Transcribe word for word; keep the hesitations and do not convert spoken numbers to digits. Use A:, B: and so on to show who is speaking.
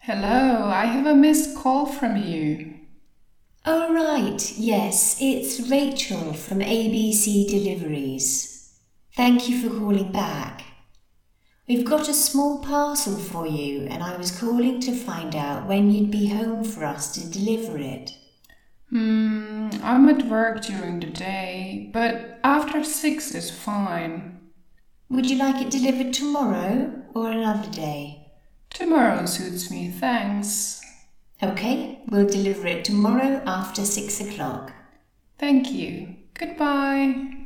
A: Hello, I have a missed call from you.
B: Oh, right, yes, it's Rachel from A B C Deliveries. Thank you for calling back. We've got a small parcel for you and I was calling to find out when you'd be home for us to deliver it.
A: Hmm, I'm at work during the day, but after six is fine.
B: Would you like it delivered tomorrow or another day?
A: Tomorrow suits me, thanks.
B: Okay, we'll deliver it tomorrow after six o'clock.
A: Thank you. Goodbye.